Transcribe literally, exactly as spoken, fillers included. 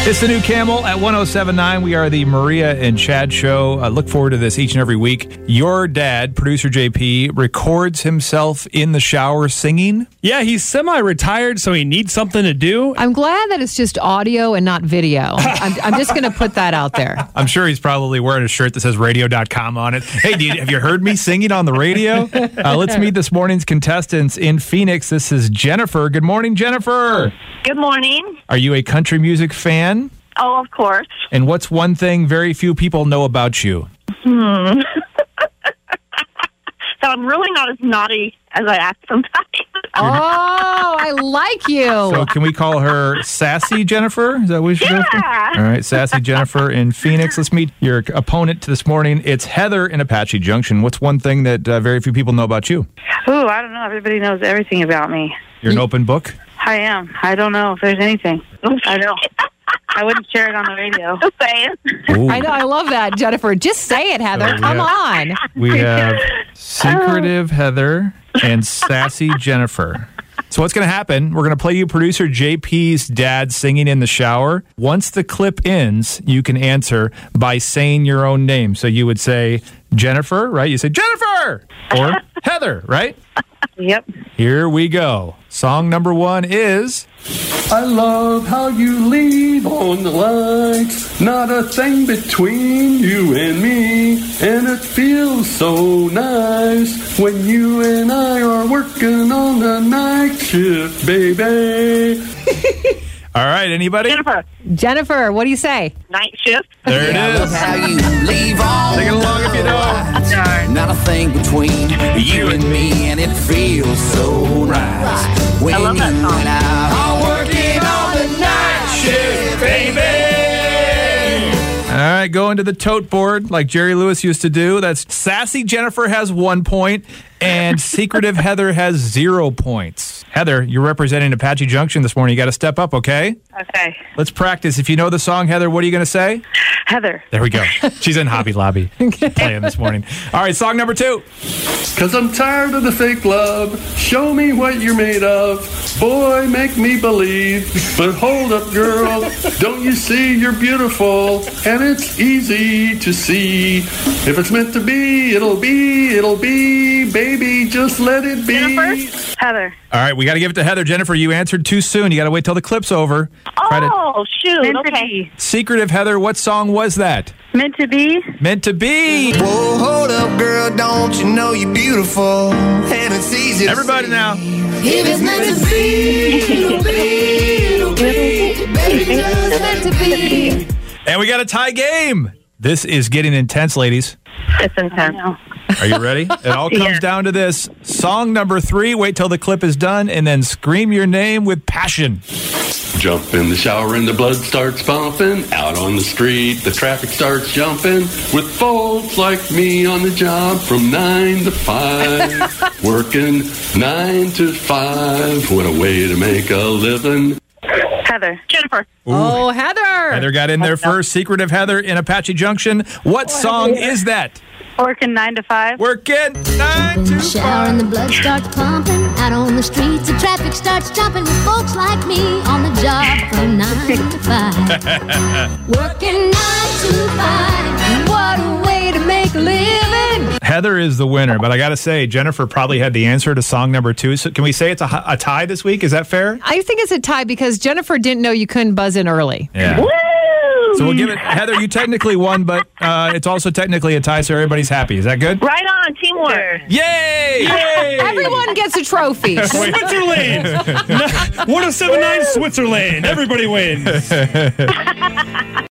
It's the new Camel at one oh seven point nine. We are the Maria and Chad show. I look forward to this each and every week. Your dad, producer J P, records himself in the shower singing. Yeah, he's semi-retired, so he needs something to do. I'm glad that it's just audio and not video. I'm, I'm just going to put that out there. I'm sure he's probably wearing a shirt that says radio dot com on it. Hey, dude, have you heard me singing on the radio? Uh, let's meet this morning's contestants in Phoenix. This is Jennifer. Good morning, Jennifer. Good morning. Are you a country music fan? Oh, of course. And what's one thing very few people know about you? Hmm. So I'm really not as naughty as I act sometimes. Oh, I like you. So can we call her Sassy Jennifer? Is that what we should Yeah. go for? All right, Sassy Jennifer in Phoenix. Let's meet your opponent this morning. It's Heather in Apache Junction. What's one thing that uh, very few people know about you? Ooh, I don't know. Everybody knows everything about me. You're an open book? I am. I don't know if there's anything. I know. I wouldn't share it on the radio. Just saying. Ooh. I know. I love that, Jennifer. Just say it, Heather. So we Come have- on. We have secretive Heather and sassy Jennifer. So what's going to happen, we're going to play you producer J P's dad singing in the shower. Once the clip ends, you can answer by saying your own name. So you would say Jennifer, right? You say Jennifer or Heather, right? Yep. Here we go. Song number one is... I love how you leave on the lights, not a thing between you and me, and it feels so nice when you and I are working on the night shift, baby. All right, anybody? Jennifer, Jennifer, what do you say? night shift. There it is. How you leave on Sing it along if you know. Not a thing between you and me, and it feels so nice when I love that you song. and I are working on the night shift, baby. All right, go into the tote board like Jerry Lewis used to do. That's Sassy Jennifer has one point, and Secretive Heather has zero points. Heather, you're representing Apache Junction this morning. You got to step up, okay? Okay. Let's practice. If you know the song, Heather, what are you going to say? Heather. There we go. She's in Hobby Lobby playing this morning. All right, song number two. Cause I'm tired of the fake love, show me what you're made of, boy, make me believe, but hold up, girl, don't you see you're beautiful, and it's easy to see, if it's meant to be, it'll be, it'll be, baby, just let it be. Jennifer? Heather. All right, we got to give it to Heather. Jennifer, you answered too soon. You got to wait till the clip's over. Try to- Oh, shoot. Meant to Okay. be. Secretive Heather, what song was that? Meant to be. Meant to be. Whoa, hold up, girl, don't you know you're beautiful, and it's easy to Everybody see. now. If it's meant to be, it'll be, it'll be, baby, just Meant to be. And we got a tie game. This is getting intense, ladies. It's intense. Are you ready? It all comes Yeah. down to this. Song number three, wait till the clip is done, and then scream your name with passion. Jump in the shower and the blood starts pumping. Out on the street, the traffic starts jumping. With folks like me on the job from nine to five. Working nine to five. What a way to make a living. Heather. Jennifer. Oh, Heather. Heather got in there first. Secretive Heather in Apache Junction. What song is that? Working nine to five. Working nine In to the shower and the blood starts pumping. Out on the streets, the traffic starts jumping with folks like me on the job from nine to five. Working nine to five. What a way to make a living. Heather is the winner, but I got to say, Jennifer probably had the answer to song number two. So can we say it's a, a tie this week? Is that fair? I think it's a tie because Jennifer didn't know you couldn't buzz in early. Yeah. Woo! So we'll give it, Heather, you technically won, but uh, it's also technically a tie, so everybody's happy. Is that good? Right on. Teamwork. Yay! Yay! Everyone gets a trophy. Switzerland! one oh seven point nine Switzerland. Everybody wins.